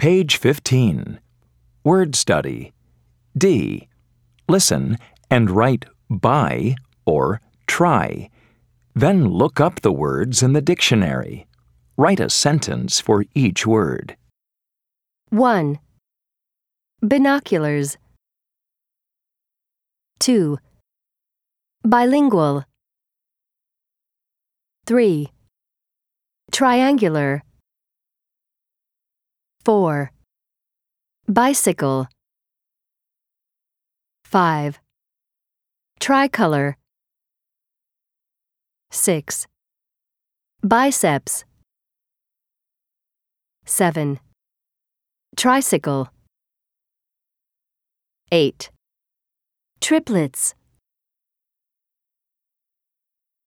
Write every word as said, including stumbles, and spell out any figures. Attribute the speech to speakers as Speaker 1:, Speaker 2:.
Speaker 1: Page fifteen. Word study. D. Listen and write buy or try. Then look up the words in the dictionary. Write a sentence for each word.
Speaker 2: one. Binoculars. two. Bilingual. three. Triangular. four. Bicycle. five. Tricolor. six. Biceps. seven. Tricycle. eight. Triplets.